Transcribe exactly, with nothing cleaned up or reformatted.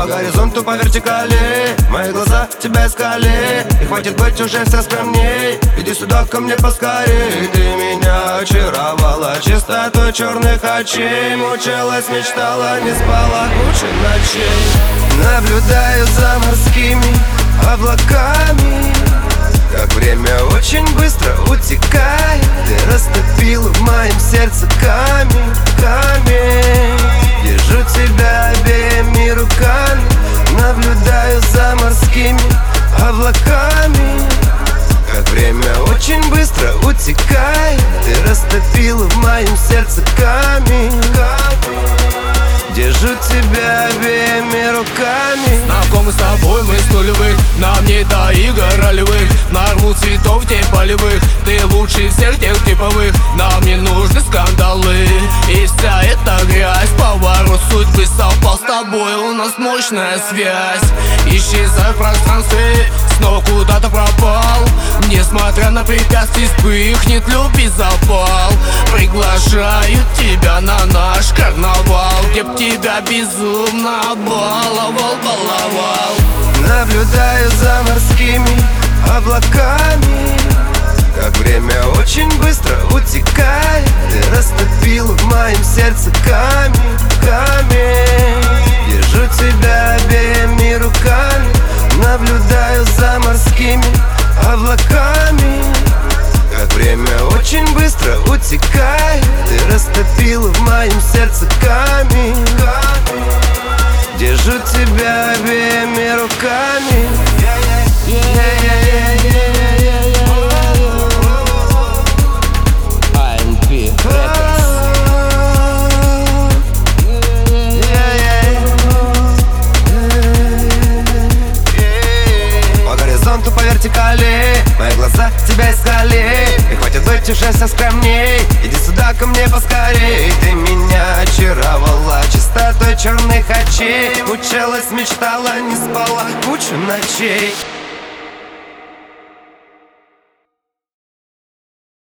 По горизонту, по вертикали мои глаза тебя искали. И хватит быть уже все скромней. Иди сюда ко мне поскорей. Ты меня очаровала чистотой черных очей. Мучилась, мечтала, не спала кучу ночей. Наблюдаю за морскими облаками, как время очень быстро утекает. Ты растопила в моем сердце камень, камень. Держу тебя обеими руками. Наблюдаю за морскими облаками, как время очень быстро утекает. Ты растопила в моем сердце камень, камень. Держу тебя обеими руками. Знакомы с тобой мы с нулевых, нам не до игр ролевых. Нарву цветов те полевых, ты лучший всех тех типовых. Нам не нужны скандалы и вся эта грязь. Поворот судьбы совпал с тобой, у нас мощная связь. Исчезай в пространстве, снова куда-то пропал. Несмотря на препятствия, вспыхнет любви запал. Приглашаю тебя на наш карнавал, где б тебя безумно баловал, баловал. Наблюдаю за морскими облаками, как время очень быстро утекает. Ты растопила в моем сердце камень, камень. Держу тебя обеими руками. Наблюдаю за морскими облаками, как время очень быстро утекает. Ты растопила в моем сердце камень, камень. Держу тебя обеими руками. По горизонту, по вертикали мои глаза тебя искали. И хватит быть уже все скромней. Иди сюда ко мне поскорей. Ты меня очаровала чистотой черных очей. Мучилась, мечтала, не спала кучу ночей.